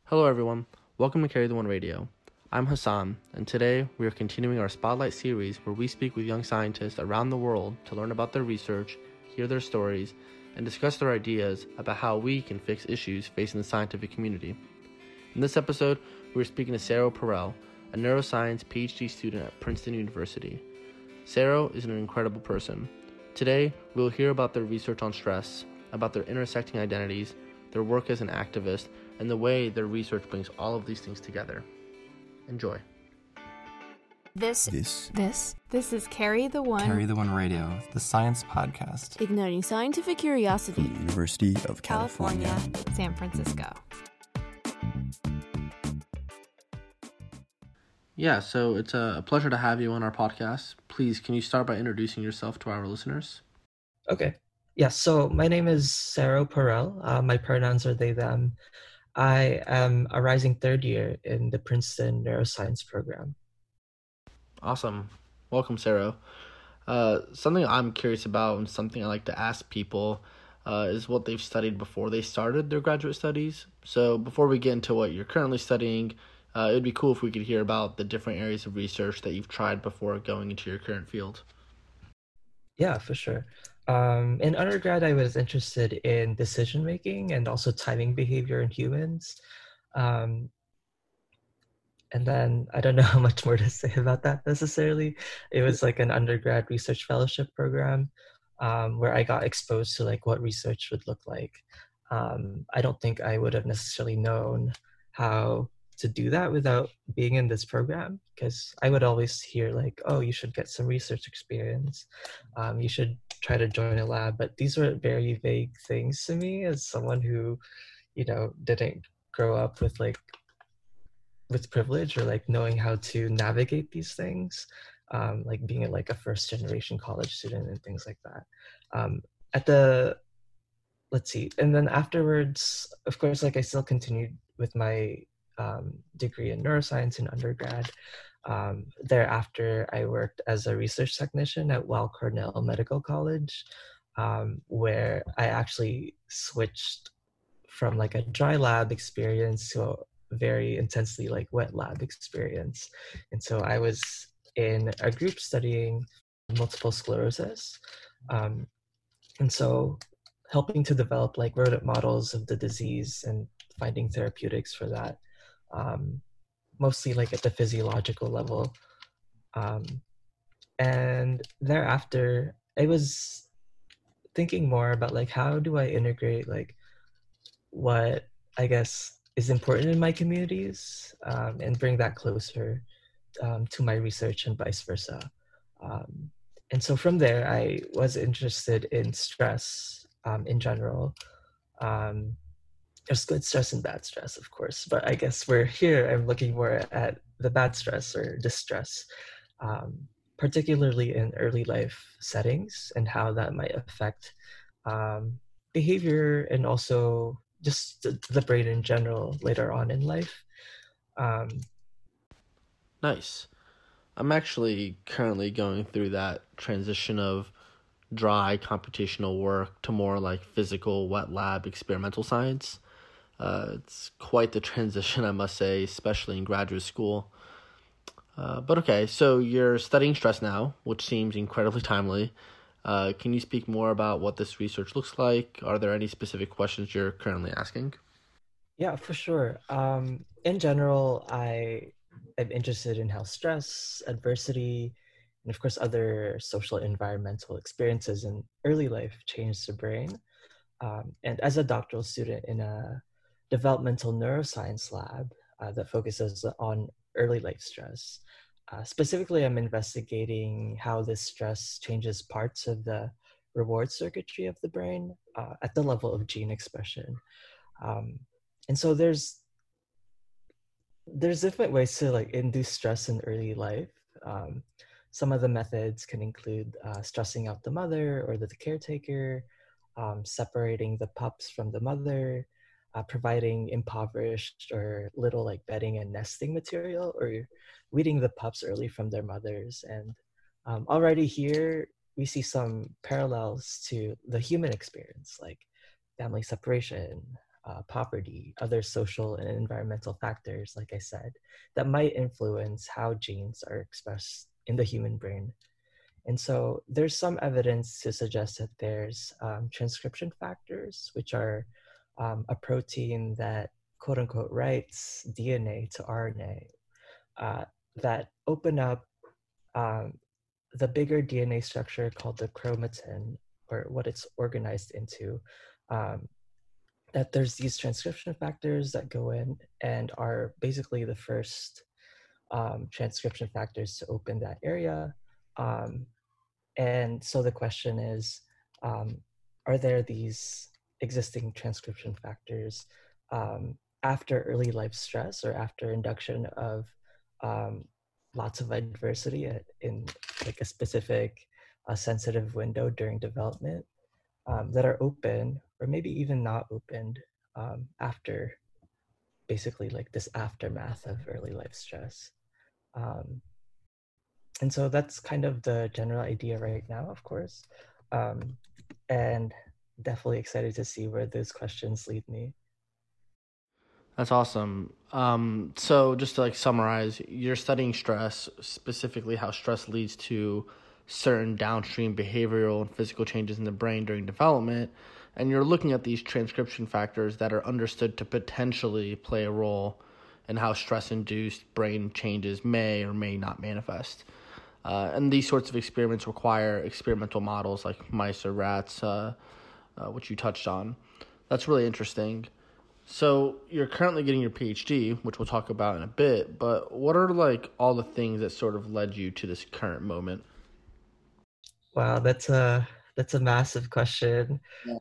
Hello everyone, welcome to Carry the One Radio. I'm Hassan, and today we are continuing our Spotlight series where we speak with young scientists around the world to learn about their research, hear their stories, and discuss their ideas about how we can fix issues facing the scientific community. In this episode, we are speaking to Saro Perel, a neuroscience PhD student at Princeton University. Saro is an incredible person. Today, we will hear about their research on stress, about their intersecting identities, their work as an activist, and the way their research brings all of these things together. Enjoy. This is Carry the One Radio, the science podcast. Igniting scientific curiosity. From the University of California, San Francisco. Yeah, so it's a pleasure to have you on our podcast. Please, can you start by introducing yourself to our listeners? Okay. Yeah, so my name is Saro Perel. My pronouns are they, them. I am a rising third year in the Princeton Neuroscience program. Awesome. Welcome, Saro. Something I'm curious about and something I like to ask people is what they've studied before they started their graduate studies. So before we get into what you're currently studying, it would be cool if we could hear about the different areas of research that you've tried before going into your current field. Yeah, for sure. In undergrad, I was interested in decision-making and also timing behavior in humans. And then I don't know how much more to say about that necessarily. It was like an undergrad research fellowship program where I got exposed to like what research would look like. I don't think I would have necessarily known how to do that without being in this program, because I would always hear like, oh, you should get some research experience. You should try to join a lab. But these were very vague things to me as someone who, didn't grow up with privilege or like knowing how to navigate these things, like being a first generation college student and things like that. And then afterwards, of course, like I still continued with my degree in neuroscience in undergrad. Thereafter, I worked as a research technician at Weill Cornell Medical College, where I actually switched from like a dry lab experience to a very intensely like wet lab experience. And so I was in a group studying multiple sclerosis. And so helping to develop like rodent models of the disease and finding therapeutics for that. Mostly like at the physiological level. And thereafter, I was thinking more about like, how do I integrate like what I guess is important in my communities and bring that closer to my research and vice versa. And so from there, I was interested in stress in general. There's good stress and bad stress, of course, but I guess I'm looking more at the bad stress or distress, particularly in early life settings and how that might affect behavior and also just the brain in general later on in life. Nice. I'm actually currently going through that transition of dry computational work to more like physical wet lab experimental science. It's quite the transition, I must say, especially in graduate school. But okay, so you're studying stress now, which seems incredibly timely. Can you speak more about what this research looks like? Are there any specific questions you're currently asking? Yeah, for sure. In general, I am interested in how stress, adversity, and of course other social environmental experiences in early life change the brain. And as a doctoral student in a developmental neuroscience lab that focuses on early life stress. Specifically, I'm investigating how this stress changes parts of the reward circuitry of the brain at the level of gene expression. And so there's different ways to like induce stress in early life. Some of the methods can include stressing out the mother or the caretaker, separating the pups from the mother, providing impoverished or little like bedding and nesting material, or weaning the pups early from their mothers. And already here, we see some parallels to the human experience, like family separation, poverty, other social and environmental factors, like I said, that might influence how genes are expressed in the human brain. And so there's some evidence to suggest that there's transcription factors, which are a protein that quote unquote writes DNA to RNA, that open up the bigger DNA structure called the chromatin, or what it's organized into, that there's these transcription factors that go in and are basically the first transcription factors to open that area. And so the question is, are there these existing transcription factors after early life stress or after induction of lots of adversity in like a specific sensitive window during development that are open or maybe even not opened after basically like this aftermath of early life stress. And so that's kind of the general idea right now, of course. And definitely excited to see where those questions lead me. That's awesome. So just to like summarize, you're studying stress, specifically how stress leads to certain downstream behavioral and physical changes in the brain during development. And you're looking at these transcription factors that are understood to potentially play a role in how stress-induced brain changes may or may not manifest. And these sorts of experiments require experimental models like mice or rats, which you touched on. That's really interesting. So you're currently getting your PhD, which we'll talk about in a bit, but what are like all the things that sort of led you to this current moment? Wow, that's a massive question. Yeah.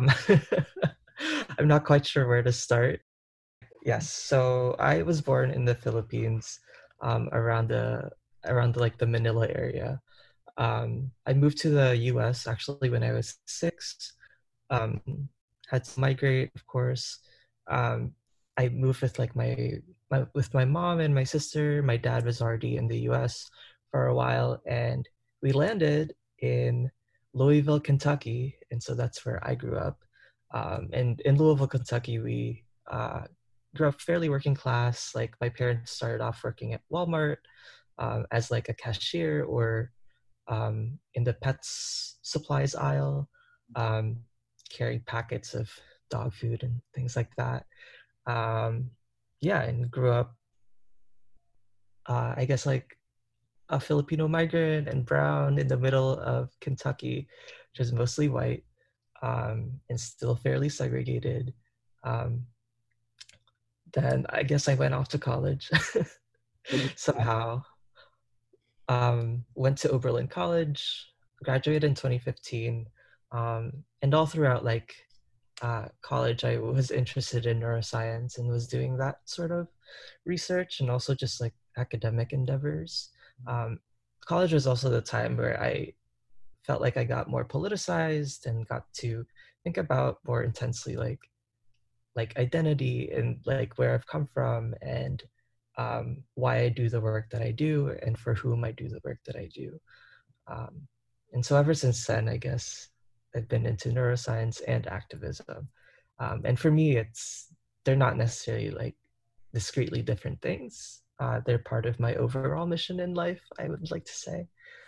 I'm not quite sure where to start. Yes, so I was born in the Philippines, around like the Manila area. I moved to the US actually when I was 6. Had to migrate, of course. I moved with like with my mom and my sister. My dad was already in the US for a while, and we landed in Louisville, Kentucky, and so that's where I grew up. And in Louisville, Kentucky, we grew up fairly working class. Like my parents started off working at Walmart as like a cashier or in the pets supplies aisle, carrying packets of dog food and things like that. And grew up, I guess like a Filipino migrant and brown in the middle of Kentucky, which is mostly white and still fairly segregated. Then I guess I went off to college somehow. Went to Oberlin College, graduated in 2015. And all throughout like college, I was interested in neuroscience and was doing that sort of research and also just like academic endeavors. College was also the time where I felt like I got more politicized and got to think about more intensely like identity and like where I've come from and why I do the work that I do and for whom I do the work that I do. And so ever since then, I guess I've been into neuroscience and activism. And for me, they're not necessarily like discretely different things. They're part of my overall mission in life, I would like to say.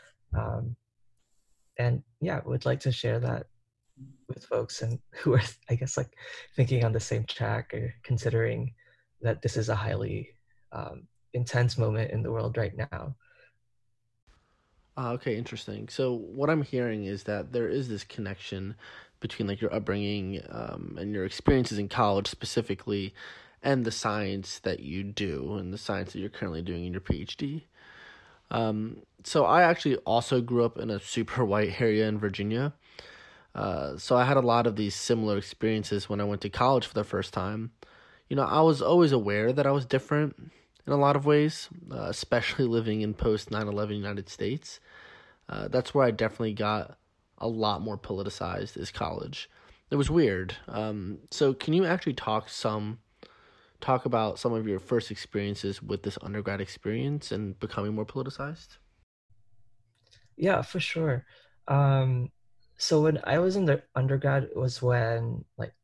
And yeah, would like to share that with folks and who are, I guess, like thinking on the same track or considering that this is a highly intense moment in the world right now. Okay, interesting. So what I'm hearing is that there is this connection between like your upbringing and your experiences in college specifically and the science that you do and the science that you're currently doing in your PhD. So I actually also grew up in a super white area in Virginia. So I had a lot of these similar experiences when I went to college for the first time. You know, I was always aware that I was different in a lot of ways, especially living in post 9/11 United States. That's where I definitely got a lot more politicized is college. It was weird. So can you actually talk about some of your first experiences with this undergrad experience and becoming more politicized? Yeah, for sure. So when I was in the undergrad, it was when like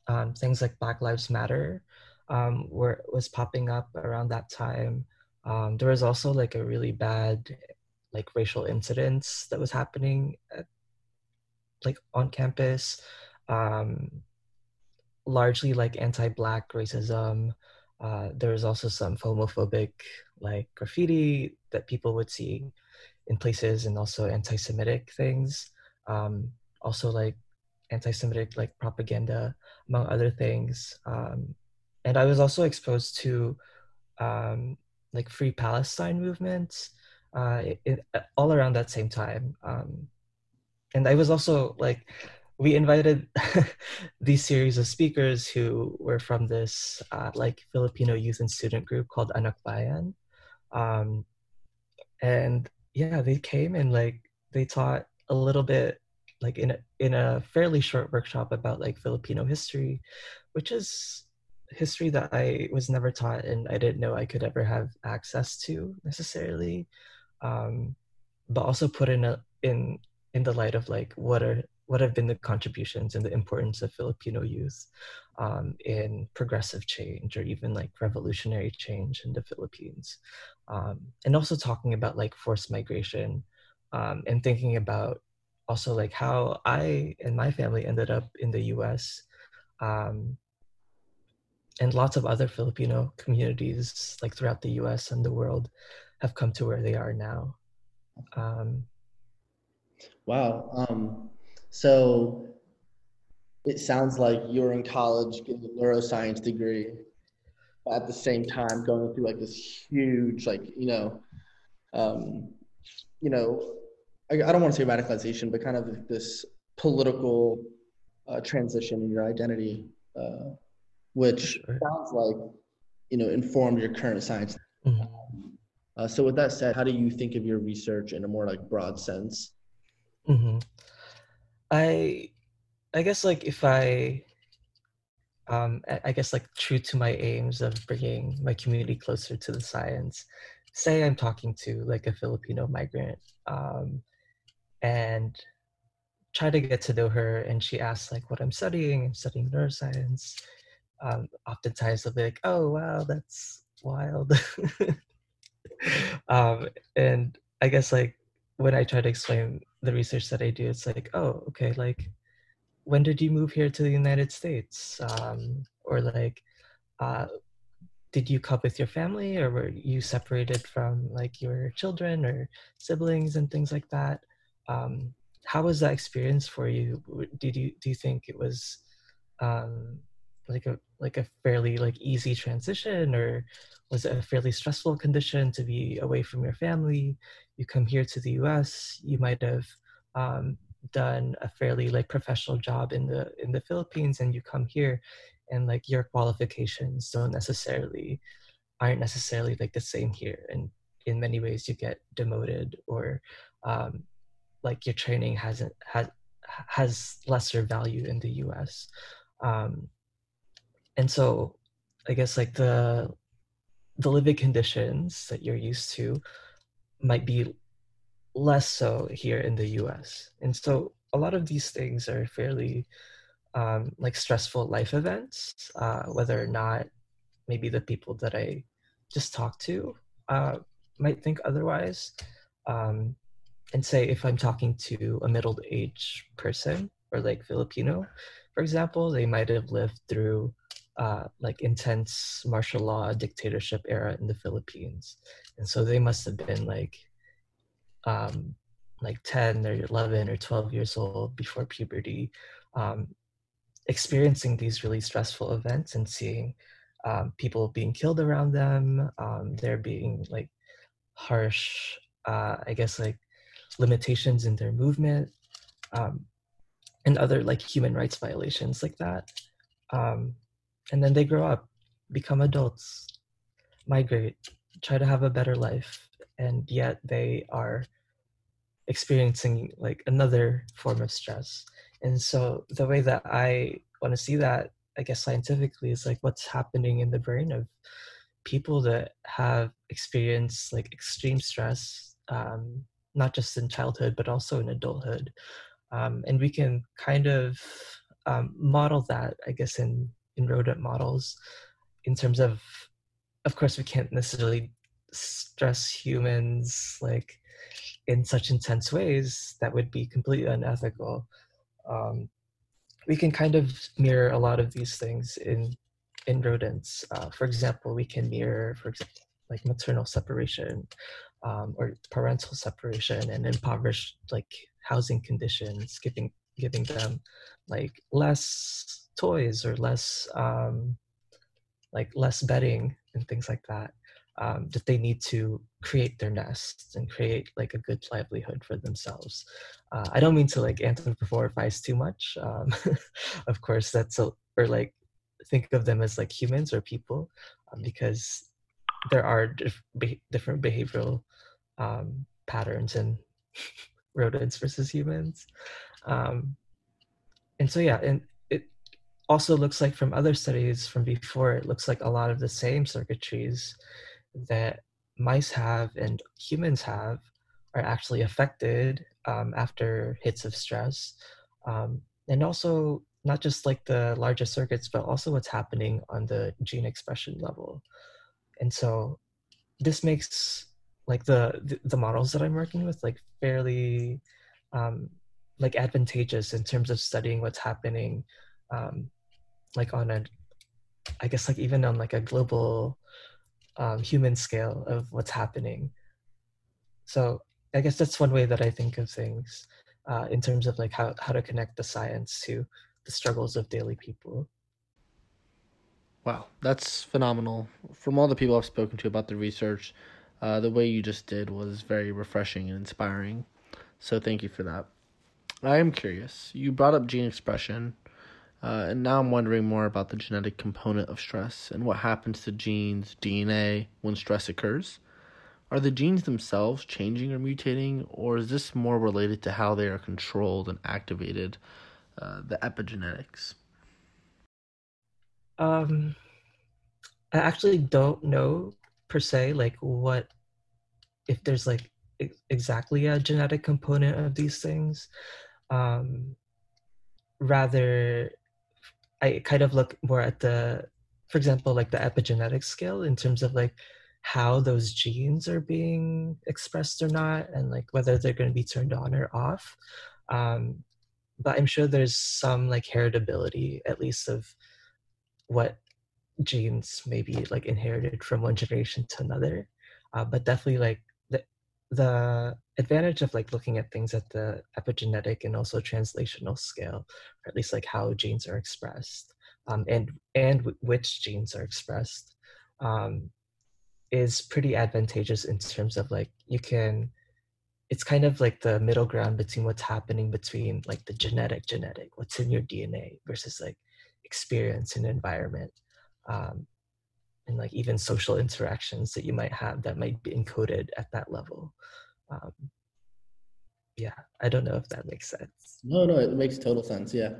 things like Black Lives Matter was popping up around that time. There was also like a really bad like racial incidents that was happening like on campus, um, largely like anti-Black racism. There was also some homophobic like graffiti that people would see in places, and also anti-Semitic things. Also like anti-Semitic like propaganda, among other things. And I was also exposed to like Free Palestine movements all around that same time. And I was also like, we invited these series of speakers who were from this like Filipino youth and student group called Anak Bayan. Um, and yeah, they came and like they taught a little bit like in a fairly short workshop about like Filipino history, which is history that I was never taught and I didn't know I could ever have access to necessarily. But also put in the light of like what have been the contributions and the importance of Filipino youth in progressive change or even like revolutionary change in the Philippines, and also talking about like forced migration, and thinking about also like how I and my family ended up in the U.S. Um, and lots of other Filipino communities like throughout the U.S. and the world have come to where they are now. Wow. So it sounds like you were in college getting a neuroscience degree, but at the same time going through like this huge, like, you know, I don't want to say radicalization, but kind of this political transition in your identity, which sounds like, informed your current science. Mm-hmm. So with that said, how do you think of your research in a more like broad sense? Mm-hmm. I guess like if I guess like true to my aims of bringing my community closer to the science, say I'm talking to like a Filipino migrant, and try to get to know her, and she asks like what I'm studying neuroscience. Oftentimes they'll be like, oh wow, that's wild. And I guess like when I try to explain the research that I do, it's like, oh, okay, like when did you move here to the United States? Or like, did you come with your family, or were you separated from like your children or siblings and things like that? How was that experience for you? Do you think it was like a fairly like easy transition, or was it a fairly stressful condition to be away from your family? You come here to the U.S., you might have done a fairly like professional job in the Philippines, and you come here and like your qualifications aren't necessarily like the same here, and in many ways you get demoted, or like your training has lesser value in the US. And so I guess like the living conditions that you're used to might be less so here in the US. And so a lot of these things are fairly like stressful life events, whether or not maybe the people that I just talked to might think otherwise. And say if I'm talking to a middle-aged person or like Filipino, for example, they might have lived through like intense martial law dictatorship era in the Philippines. And so they must have been like 10 or 11 or 12 years old before puberty, experiencing these really stressful events and seeing people being killed around them. There being like harsh, I guess like limitations in their movement, and other like human rights violations like that. And then they grow up, become adults, migrate, try to have a better life, and yet they are experiencing like another form of stress. And so the way that I want to see that, I guess scientifically, is like what's happening in the brain of people that have experienced like extreme stress, not just in childhood but also in adulthood. And we can kind of model that, I guess, in rodent models, in terms of course, we can't necessarily stress humans like in such intense ways that would be completely unethical. We can kind of mirror a lot of these things in rodents. For example, we can mirror, for example, like maternal separation or parental separation and impoverished like housing conditions, giving them like less toys or less less bedding and things like that, that they need to create their nests and create like a good livelihood for themselves. I don't mean to like anthropomorphize too much. Of course, or like think of them as like humans or people, because there are different behavioral patterns in rodents versus humans. And so, yeah, and it also looks like from other studies from before, it looks like a lot of the same circuitries that mice have and humans have are actually affected after hits of stress. And also not just like the larger circuits, but also what's happening on the gene expression level. And so this makes like the models that I'm working with like fairly like advantageous in terms of studying what's happening like on a, I guess like even on like a global human scale of what's happening. So I guess that's one way that I think of things in terms of like how to connect the science to the struggles of daily people. Wow, that's phenomenal. From all the people I've spoken to about the research, the way you just did was very refreshing and inspiring. So thank you for that. I am curious. You brought up gene expression, and now I'm wondering more about the genetic component of stress and what happens to genes, DNA, when stress occurs. Are the genes themselves changing or mutating, or is this more related to how they are controlled and activated, the epigenetics? I actually don't know per se, like what, if there's like exactly a genetic component of these things. Rather, I kind of look more at the, for example, like the epigenetic scale in terms of like how those genes are being expressed or not, and like whether they're going to be turned on or off. But I'm sure there's some like heritability, at least of what genes may be like inherited from one generation to another. But definitely like the advantage of like looking at things at the epigenetic and also translational scale, or at least like how genes are expressed, and which genes are expressed, is pretty advantageous in terms of like it's kind of like the middle ground between what's happening between like the genetic, what's in your DNA versus like experience and environment, and like even social interactions that you might have that might be encoded at that level. Yeah, I don't know if that makes sense. No, it makes total sense. Yeah.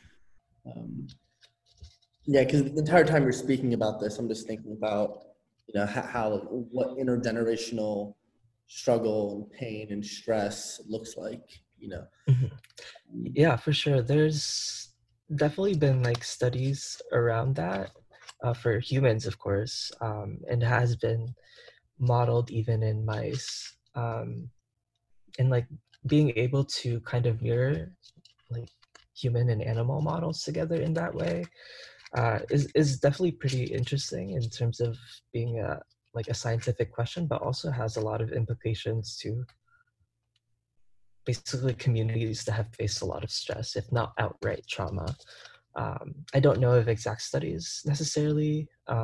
Yeah, because the entire time you're speaking about this, I'm just thinking about, what intergenerational struggle and pain and stress looks like, Mm-hmm. Yeah, for sure. There's definitely been like studies around that for humans, of course, and has been modeled even in mice. And like being able to kind of mirror like human and animal models together in that way is definitely pretty interesting in terms of being a scientific question, but also has a lot of implications to basically communities that have faced a lot of stress, if not outright trauma. I don't know of exact studies necessarily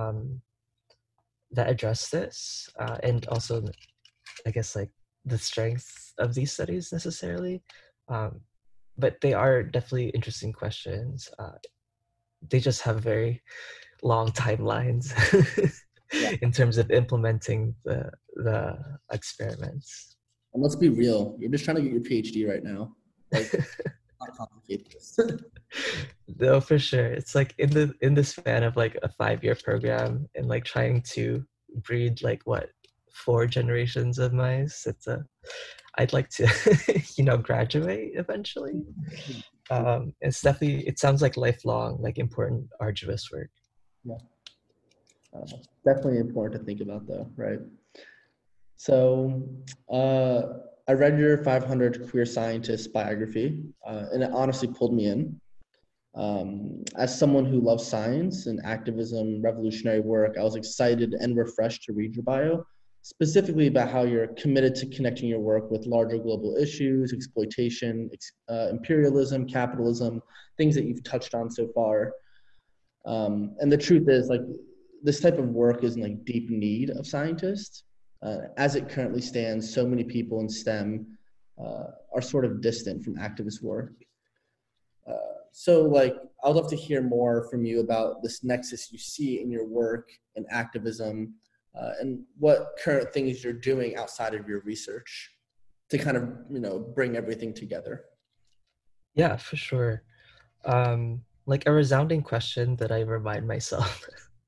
that address this, and also I guess like the strength of these studies necessarily, but they are definitely interesting questions. They just have very long timelines in terms of implementing the experiments. And let's be real, you're just trying to get your PhD right now. Like, not complicate this. No, for sure. It's like in the span of like a 5-year program and like trying to breed like 4 generations of mice. I'd like to graduate eventually. It's definitely, it sounds like lifelong, like important, arduous work. Yeah. Definitely important to think about though, right? So I read your 500 Queer Scientists biography, and it honestly pulled me in. As someone who loves science and activism, revolutionary work, I was excited and refreshed to read your bio, specifically about how you're committed to connecting your work with larger global issues, exploitation, imperialism, capitalism, things that you've touched on so far. And the truth is, like, this type of work is in like deep need of scientists. As it currently stands, so many people in STEM are sort of distant from activist work. So like, I would love to hear more from you about this nexus you see in your work and activism, and what current things you're doing outside of your research to kind of, you know, bring everything together. Yeah, for sure. Like a resounding question that I remind myself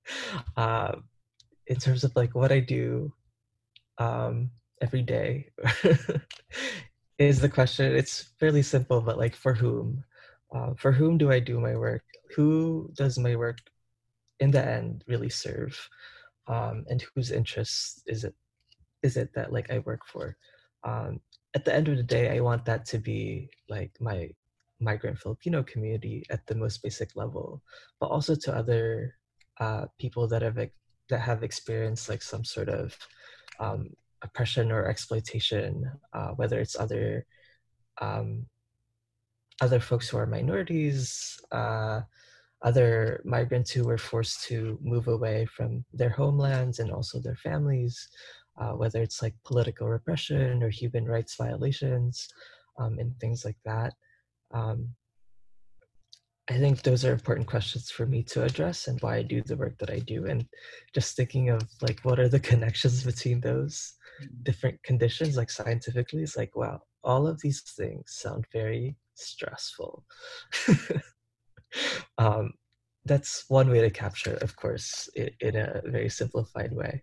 in terms of like what I do every day is the question. It's fairly simple, but like for whom? For whom do I do my work? Who does my work in the end really serve? And whose interests is it that like I work for? At the end of the day, I want that to be like my migrant Filipino community at the most basic level, but also to other people that have experienced like some sort of oppression or exploitation, whether it's other folks who are minorities, other migrants who were forced to move away from their homelands and also their families, whether it's like political repression or human rights violations, and things like that. I think those are important questions for me to address and why I do the work that I do. And just thinking of like, what are the connections between those different conditions, like scientifically, it's like, wow, all of these things sound very stressful. That's one way to capture, of course, in a very simplified way.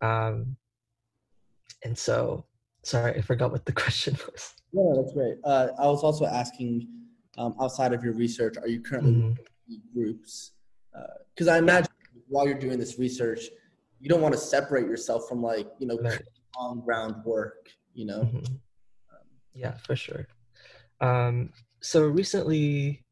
And so, sorry, I forgot what the question was. No, that's great. I was also asking, outside of your research, are you currently looking at groups? Because I imagine while you're doing this research, you don't want to separate yourself from like, you know, Right. on ground work, you know? Yeah, for sure. So recently,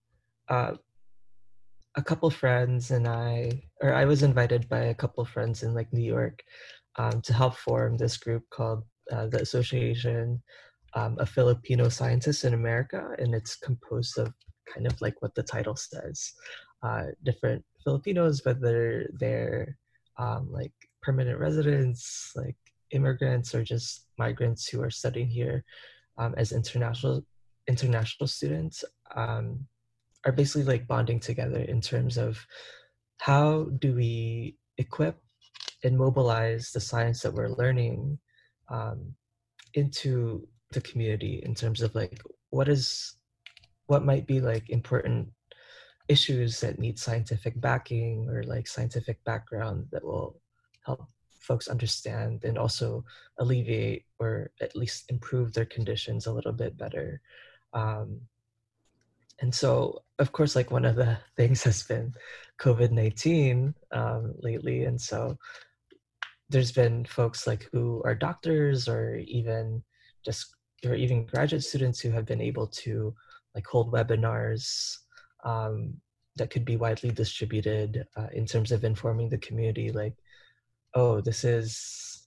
a couple friends and I was invited by a couple friends in like New York to help form this group called the Association of Filipino Scientists in America, and it's composed of kind of like what the title says, different Filipinos, whether they're like permanent residents, like immigrants, or just migrants who are studying here as international students, are basically like bonding together in terms of how do we equip and mobilize the science that we're learning into the community, in terms of like what might be like important issues that need scientific backing or like scientific background that will help folks understand and also alleviate or at least improve their conditions a little bit better. And so, of course, like one of the things has been COVID-19 lately. And so there's been folks like who are doctors or even graduate students who have been able to like hold webinars that could be widely distributed in terms of informing the community, like, oh, this is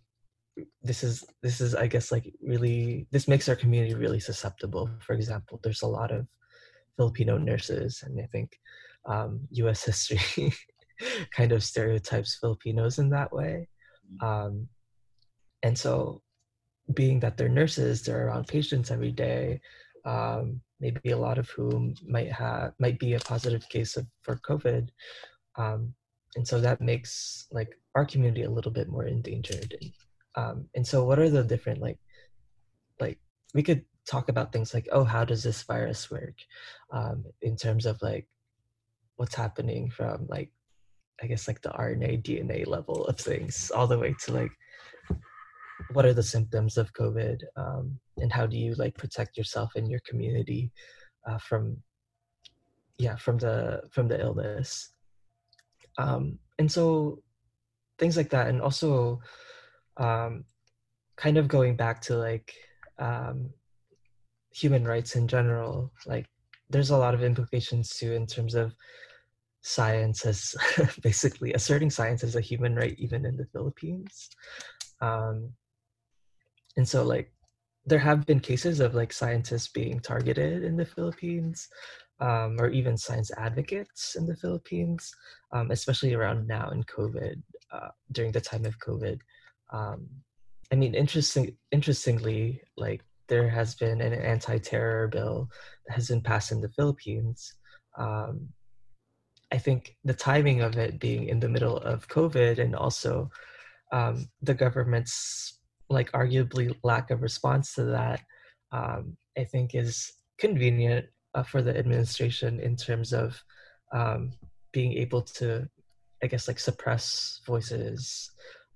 I guess like really, this makes our community really susceptible. For example, there's a lot of Filipino nurses, and I think US history kind of stereotypes Filipinos in that way. And so being that they're nurses, they're around patients every day, maybe a lot of whom might be a positive case for COVID. And so that makes like our community a little bit more endangered. And so what are the different like we could talk about things like, oh, how does this virus work, in terms of like what's happening from like, I guess like the RNA, DNA level of things, all the way to like, what are the symptoms of COVID, and how do you like protect yourself and your community from the illness. And so things like that, and also kind of going back to like human rights in general, like there's a lot of implications too in terms of science as basically asserting science as a human right even in the Philippines. And so like there have been cases of like scientists being targeted in the Philippines, or even science advocates in the Philippines, especially around now in COVID, during the time of COVID. I mean, interestingly, like there has been an anti-terror bill that has been passed in the Philippines. I think the timing of it being in the middle of COVID, and also the government's like arguably lack of response to that, I think is convenient for the administration in terms of being able to, I guess, like suppress voices,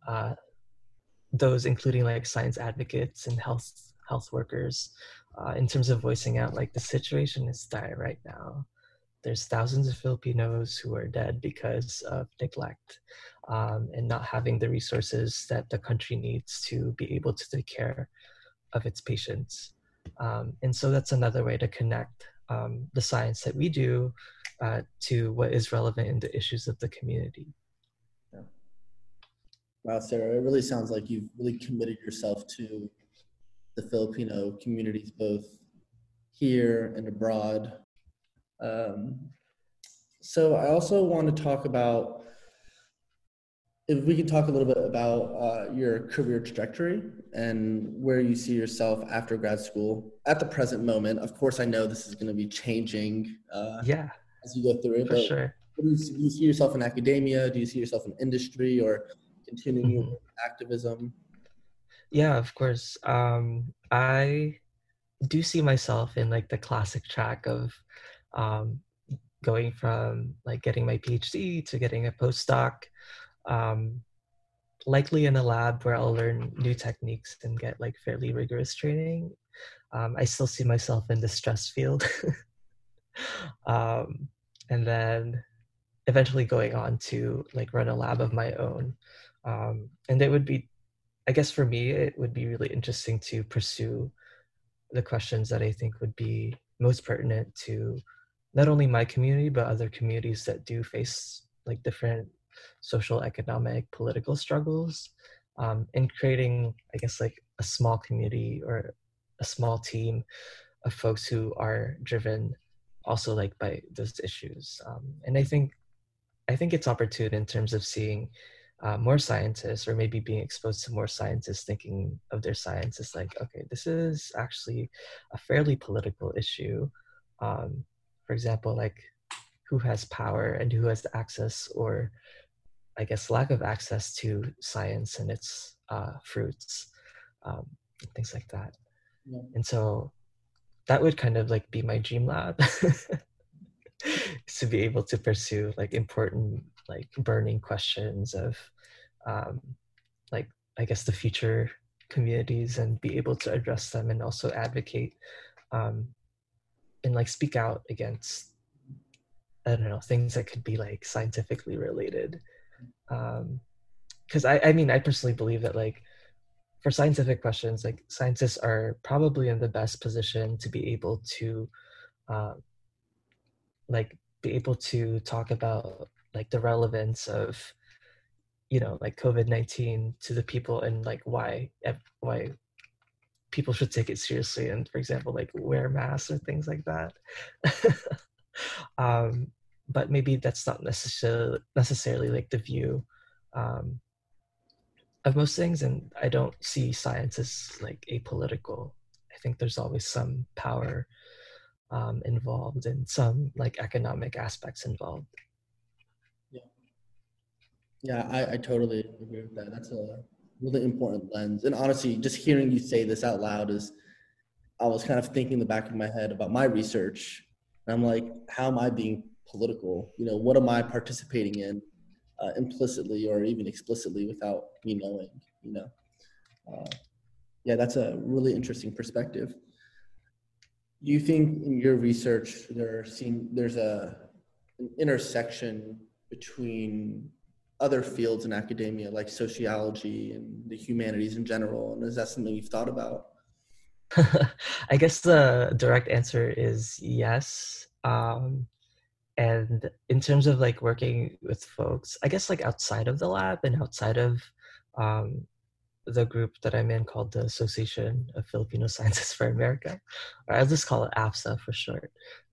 those including like science advocates and health workers, in terms of voicing out like the situation is dire right now. There's thousands of Filipinos who are dead because of neglect, and not having the resources that the country needs to be able to take care of its patients. And so that's another way to connect the science that we do to what is relevant in the issues of the community. Yeah. Wow, Sarah, it really sounds like you've really committed yourself to the Filipino communities, both here and abroad. So I also want to talk about, if we could talk a little bit about your career trajectory and where you see yourself after grad school at the present moment. Of course, I know this is going to be changing as you go through it. For sure. Do you see yourself in academia? Do you see yourself in industry, or continuing your activism? Yeah, of course. I do see myself in like the classic track of going from like getting my PhD to getting a postdoc, likely in a lab where I'll learn new techniques and get like fairly rigorous training. I still see myself in the stress field. And then eventually going on to like run a lab of my own. And it would be, I guess for me, it would be really interesting to pursue the questions that I think would be most pertinent to not only my community, but other communities that do face like different social, economic, political struggles, and creating, I guess, like a small community or a small team of folks who are driven also like by those issues. And I think it's opportune in terms of seeing more scientists, or maybe being exposed to more scientists thinking of their science as like, okay, this is actually a fairly political issue. For example, like who has power and who has access, or I guess lack of access to science and its fruits, things like that. Yeah. And so that would kind of like be my dream lab, to be able to pursue like important, like burning questions of like, I guess, the future communities, and be able to address them and also advocate and like speak out against, I don't know, things that could be like scientifically related. Because I mean, I personally believe that like for scientific questions, like scientists are probably in the best position to be able to like be able to talk about like the relevance of, you know, like COVID-19 to the people, and like why people should take it seriously, and for example, like wear masks or things like that. But maybe that's not necessarily like the view of most things, and I don't see science as like apolitical. I think there's always some power involved, and some like economic aspects involved. Yeah, I totally agree with that. That's a really important lens. And honestly, just hearing you say this out loud is, I was kind of thinking in the back of my head about my research. And I'm like, how am I being political? You know, what am I participating in implicitly or even explicitly without me knowing, you know? Yeah, that's a really interesting perspective. Do you think in your research there's an intersection between other fields in academia, like sociology and the humanities in general? And is that something you've thought about? I guess the direct answer is yes. And in terms of like working with folks, I guess like outside of the lab and outside of the group that I'm in called the Association of Filipino Scientists for America, or I'll just call it AFSA for short.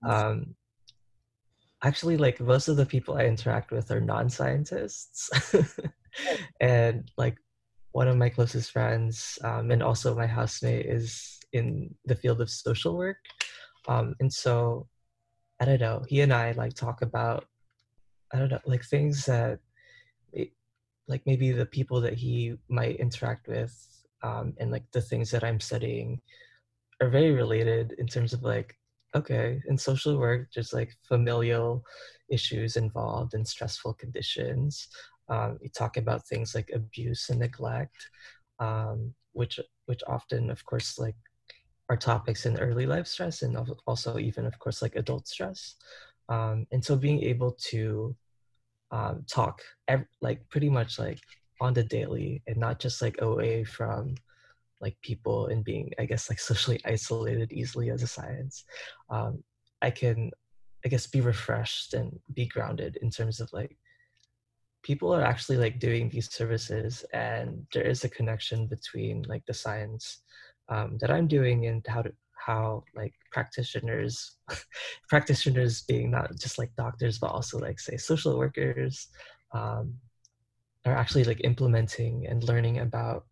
Actually, like most of the people I interact with are non-scientists. And like one of my closest friends and also my housemate is in the field of social work. And so, I don't know, he and I like talk about, I don't know, like things that like maybe the people that he might interact with and like the things that I'm studying are very related in terms of like, okay, in social work, there's like familial issues involved in stressful conditions. We talk about things like abuse and neglect, which often, of course, like are topics in early life stress and also even, of course, like adult stress. And so being able to talk like pretty much like on the daily and not just like away from like people and being, I guess, like socially isolated easily as a science, I can, I guess, be refreshed and be grounded in terms of like people are actually like doing these services and there is a connection between like the science that I'm doing and how like practitioners being not just like doctors but also like say social workers are actually like implementing and learning about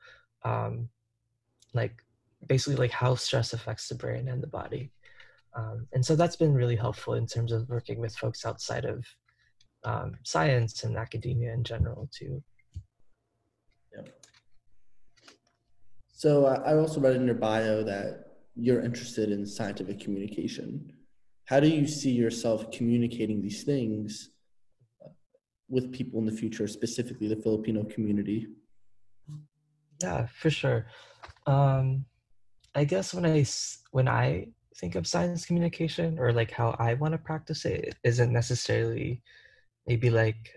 like basically like how stress affects the brain and the body. And so that's been really helpful in terms of working with folks outside of science and academia in general too. Yeah. So I also read in your bio that you're interested in scientific communication. How do you see yourself communicating these things with people in the future, specifically the Filipino community? Yeah, for sure. I guess when I think of science communication or like how I want to practice it, it isn't necessarily maybe like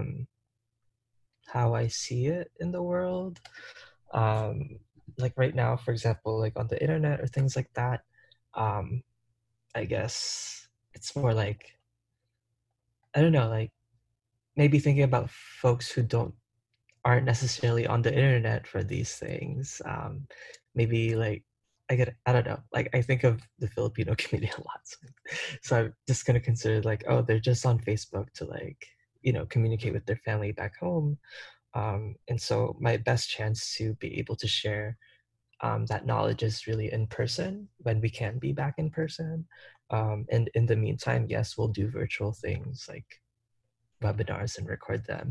how I see it in the world. Like right now, for example, like on the internet or things like that, I guess it's more like, I don't know, like maybe thinking about folks who aren't necessarily on the internet for these things. Maybe like I don't know, like I think of the Filipino community a lot. So I'm just gonna consider like, oh, they're just on Facebook to like, you know, communicate with their family back home. And so my best chance to be able to share that knowledge is really in person when we can be back in person. And in the meantime, yes, we'll do virtual things like webinars and record them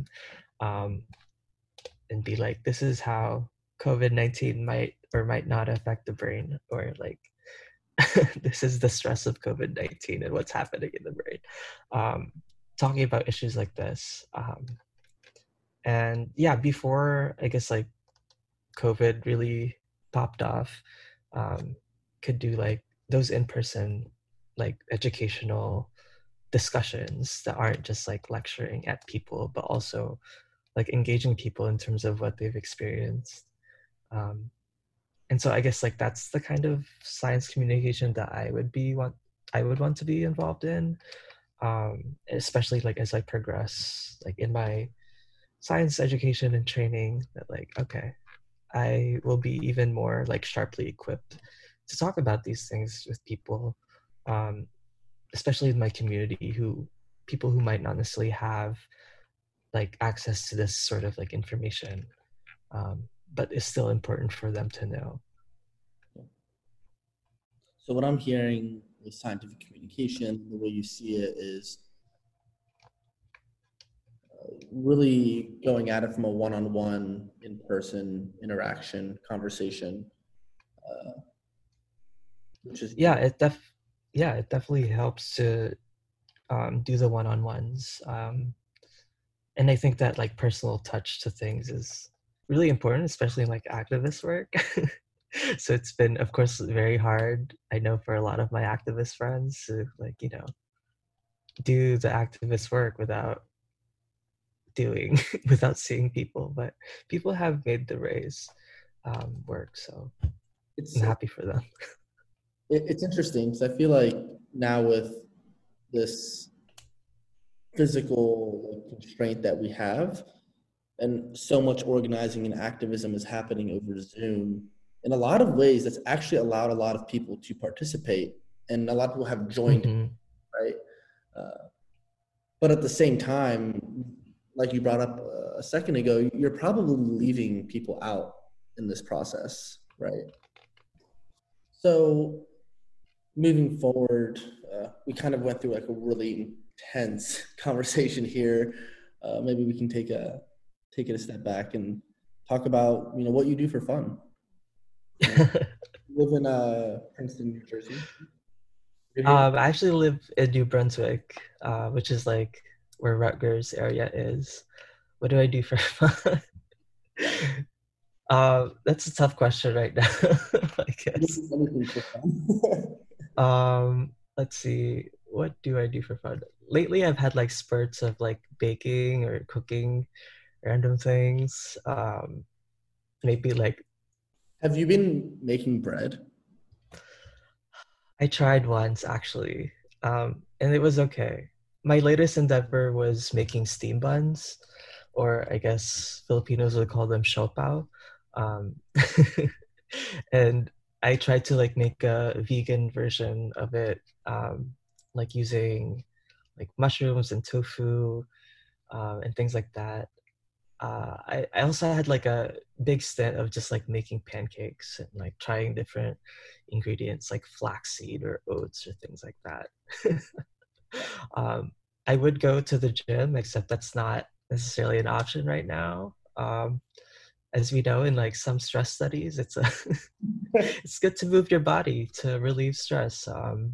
and be like, this is how COVID-19 might or might not affect the brain, or like, this is the stress of COVID-19 and what's happening in the brain. Talking about issues like this. And yeah, before, I guess, like COVID really popped off, could do like those in-person like educational discussions that aren't just like lecturing at people, but also like engaging people in terms of what they've experienced. And so I guess like that's the kind of science communication that I would want to be involved in, especially like as I progress like in my science education and training, that like, okay, I will be even more like sharply equipped to talk about these things with people, especially in my community, people who might not necessarily have like access to this sort of like information, but it's still important for them to know. So what I'm hearing with scientific communication, the way you see it, is really going at it from a one-on-one, in-person interaction, conversation, which is it definitely helps to do the one-on-ones, and I think that like personal touch to things is really important, especially in like activist work. So it's been, of course, very hard, I know, for a lot of my activist friends to, like, do the activist work without doing, without seeing people. But people have made the raise work, so I'm happy for them. It's interesting because I feel like now with this physical constraint that we have, and so much organizing and activism is happening over Zoom, in a lot of ways, that's actually allowed a lot of people to participate, and a lot of people have joined, right? But at the same time, like you brought up a second ago, you're probably leaving people out in this process, right? So moving forward, we kind of went through like a really intense conversation here. Maybe we can take it a step back and talk about, what you do for fun. You live in Princeton, New Jersey? I actually live in New Brunswick, which is like where Rutgers area is. What do I do for fun? That's a tough question right now, I guess. Let's see. What do I do for fun? Lately, I've had like spurts of like baking or cooking random things. Maybe like... Have you been making bread? I tried once, actually, and it was okay. My latest endeavor was making steam buns, or I guess Filipinos would call them siopao. And I tried to like make a vegan version of it, like using like mushrooms and tofu and things like that. I also had like a big stint of just like making pancakes and like trying different ingredients like flaxseed or oats or things like that. I would go to the gym, except that's not necessarily an option right now. As we know, in like some stress studies, it's it's good to move your body to relieve stress.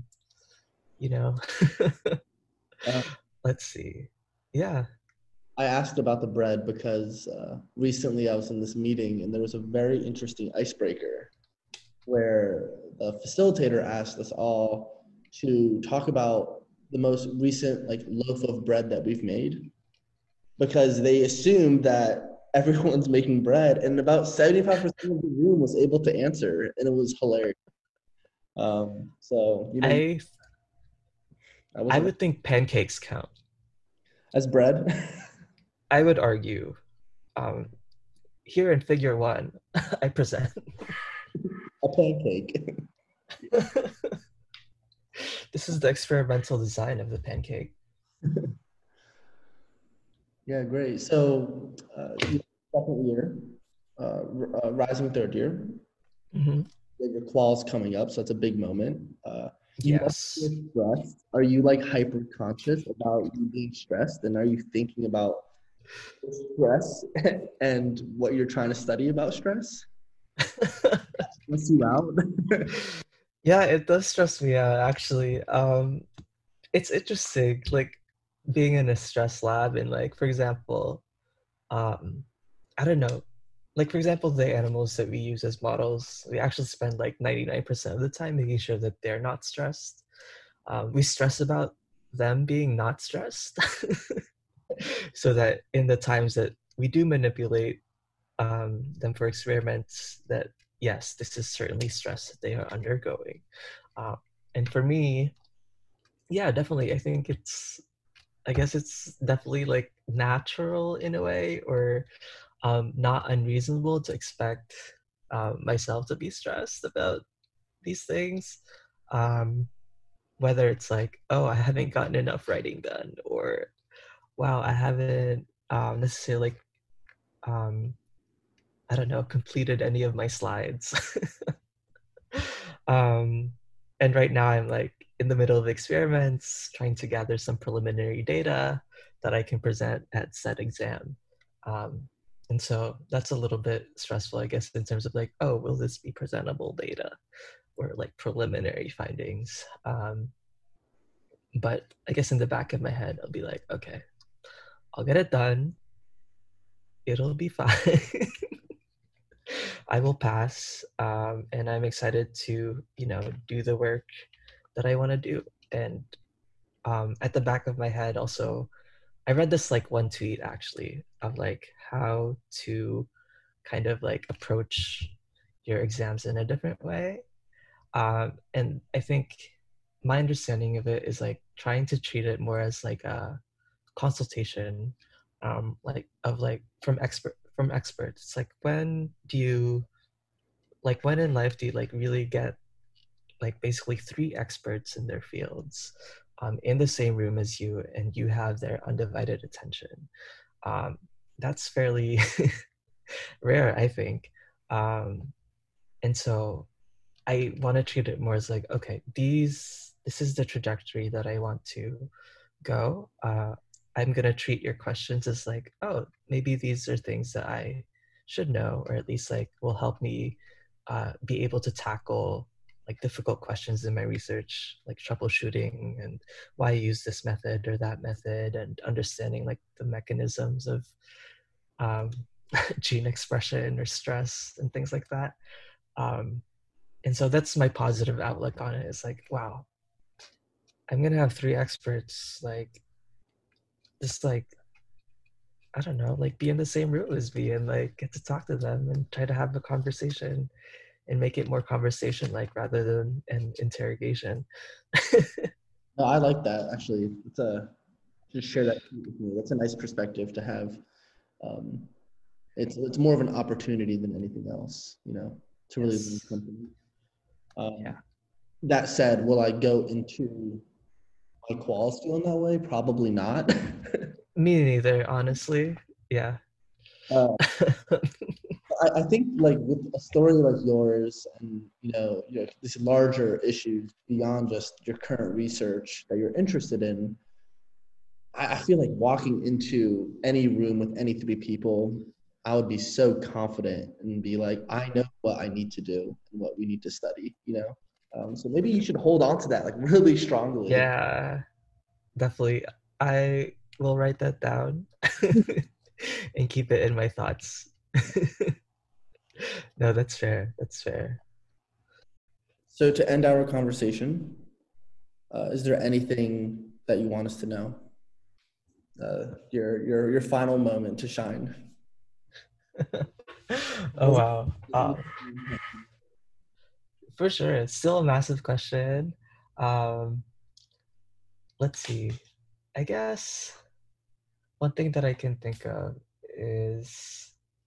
Let's see. Yeah. I asked about the bread because recently I was in this meeting and there was a very interesting icebreaker where the facilitator asked us all to talk about the most recent like loaf of bread that we've made, because they assumed that everyone's making bread, and about 75% of the room was able to answer, and it was hilarious. I would think pancakes count as bread. I would argue. Here in figure 1, I present a pancake. This is the experimental design of the pancake. Yeah, great. So, second year, rising third year. Mm-hmm. Your qual's coming up, so it's a big moment. Yes. Stressed. Are you like hyper conscious about you being stressed, and are you thinking about stress and what you're trying to study about stress? Stress you out? Yeah, it does stress me out, actually. It's interesting, like being in a stress lab and like, for example, I don't know, like for example, the animals that we use as models, we actually spend like 99% of the time making sure that they're not stressed. We stress about them being not stressed so that in the times that we do manipulate them for experiments, that yes, this is certainly stress that they are undergoing. And for me, yeah, definitely, I guess it's definitely like natural in a way, or not unreasonable to expect myself to be stressed about these things. Whether it's like, oh, I haven't gotten enough writing done, or wow, I haven't necessarily I don't know, completed any of my slides. And right now I'm like in the middle of experiments, trying to gather some preliminary data that I can present at said exam. And so that's a little bit stressful, I guess, in terms of like, oh, will this be presentable data or like preliminary findings? But I guess in the back of my head, I'll be like, okay, I'll get it done. It'll be fine. I will pass, and I'm excited to, do the work that I want to do. And at the back of my head, also, I read this like one tweet actually of like how to kind of like approach your exams in a different way. And I think my understanding of it is like trying to treat it more as like a consultation, like of like from experts. It's like when in life do you like really get like basically three experts in their fields in the same room as you, and you have their undivided attention? That's fairly rare, I think. And so I want to treat it more as like, okay, this is the trajectory that I want to go. I'm going to treat your questions as like, oh, maybe these are things that I should know, or at least like will help me be able to tackle like difficult questions in my research, like troubleshooting and why I use this method or that method, and understanding like the mechanisms of gene expression or stress and things like that. And so that's my positive outlook on it. It's like, wow, I'm going to have three experts, like, just like, I don't know, like be in the same room as me and like get to talk to them and try to have a conversation and make it more conversation like rather than an interrogation. No, I like that actually. Just share that with me. That's a nice perspective to have. It's more of an opportunity than anything else, to really learn something. Yeah. That said, will I go into my quals feeling that way? Probably not. Me neither, honestly. Yeah. I think like with a story like yours and, these larger issues beyond just your current research that you're interested in, I feel like walking into any room with any three people, I would be so confident and be like, I know what I need to do and what we need to study, So maybe you should hold on to that like really strongly. Yeah, definitely. I will write that down and keep it in my thoughts. No, that's fair. That's fair. So to end our conversation, is there anything that you want us to know? Your final moment to shine. Oh wow. For sure, it's still a massive question. Let's see. I guess one thing that I can think of is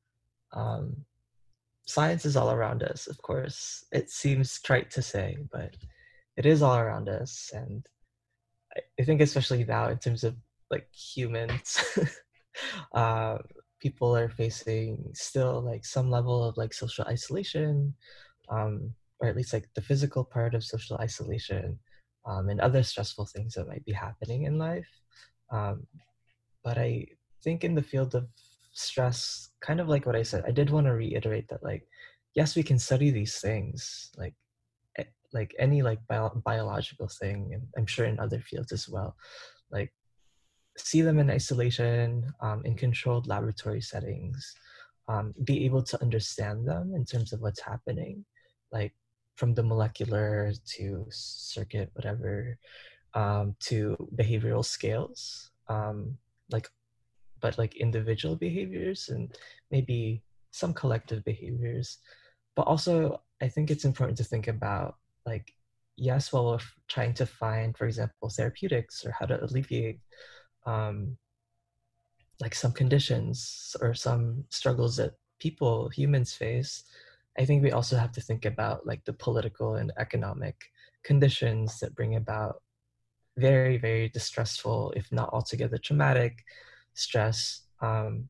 science is all around us, of course. It seems trite to say, but it is all around us. And I think especially now in terms of like humans, people are facing still like some level of like social isolation, or at least like the physical part of social isolation, and other stressful things that might be happening in life. But I think in the field of stress, kind of like what I said, I did want to reiterate that like, yes, we can study these things, like any like biological thing, and I'm sure in other fields as well, like see them in isolation, in controlled laboratory settings, be able to understand them in terms of what's happening, like from the molecular to circuit, whatever, to behavioral scales, but like individual behaviors and maybe some collective behaviors. But also, I think it's important to think about like, yes, while we're trying to find, for example, therapeutics or how to alleviate like some conditions or some struggles that humans face, I think we also have to think about like the political and economic conditions that bring about very, very distressful, if not altogether traumatic, stress. And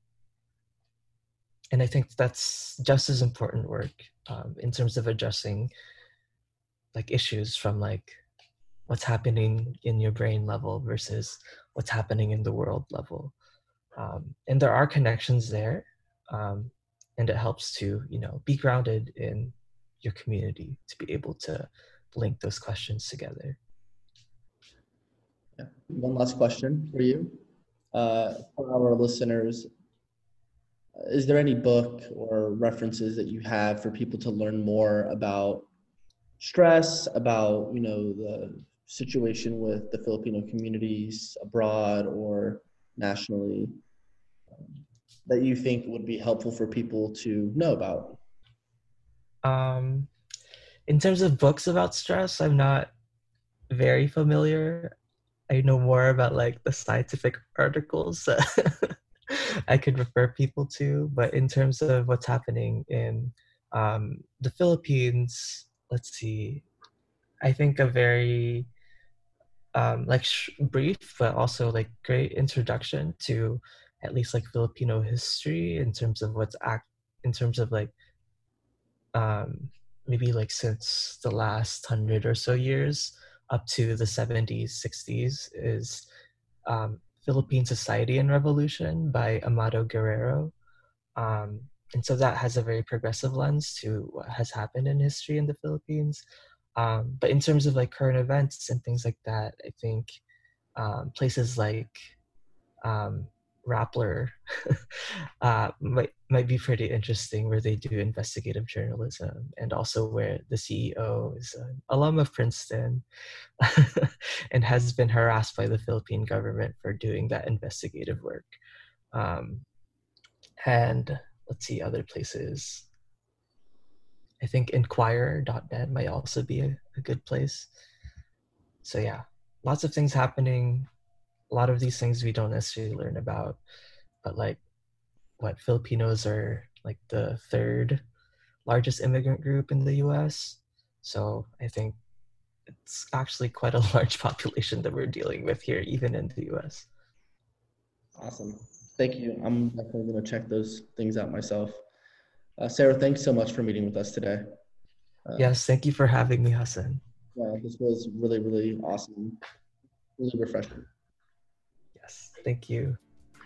I think that's just as important work in terms of addressing like issues from like what's happening in your brain level versus what's happening in the world level. And there are connections there, and it helps to, be grounded in your community to be able to link those questions together. Yeah. One last question for you. For our listeners, is there any book or references that you have for people to learn more about stress, about, the situation with the Filipino communities abroad or nationally, that you think would be helpful for people to know about? In terms of books about stress, I'm not very familiar. I know more about like the scientific articles that I could refer people to, but in terms of what's happening in the Philippines, let's see. I think a very brief but also like great introduction to at least like Filipino history in terms of in terms of like maybe like since the last 100 or so years up to the 70s, 60s is Philippine Society and Revolution by Amado Guerrero. And so that has a very progressive lens to what has happened in history in the Philippines. But in terms of like current events and things like that, I think places like Rappler might be pretty interesting, where they do investigative journalism, and also where the CEO is an alum of Princeton and has been harassed by the Philippine government for doing that investigative work. And let's see, other places. I think Inquirer.net might also be a good place. So yeah, lots of things happening. A lot of these things we don't necessarily learn about, but like what Filipinos are like the third largest immigrant group in the US. So I think it's actually quite a large population that we're dealing with here, even in the US. Awesome. Thank you. I'm definitely going to check those things out myself. Sarah, thanks so much for meeting with us today. Yes, thank you for having me, Hassan. Yeah, this was really, really awesome. Really refreshing. Yes, thank you.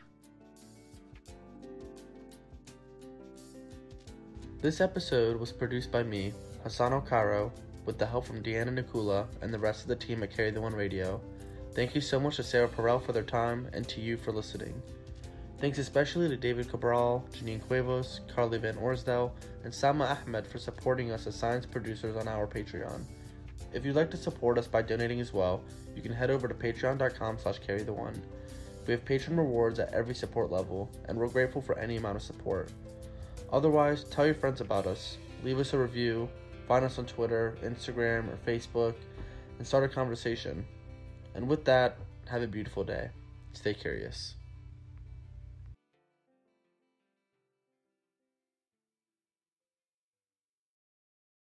This episode was produced by me, Hassan Okaro, with the help from Deanna Nikula and the rest of the team at Carry the One Radio. Thank you so much to Sarah Perel for their time and to you for listening. Thanks especially to David Cabral, Janine Cuevas, Carly Van Orsdell, and Salma Ahmed for supporting us as science producers on our Patreon. If you'd like to support us by donating as well, you can head over to patreon.com/carrytheone. We have patron rewards at every support level, and we're grateful for any amount of support. Otherwise, tell your friends about us, leave us a review, find us on Twitter, Instagram, or Facebook, and start a conversation. And with that, have a beautiful day. Stay curious.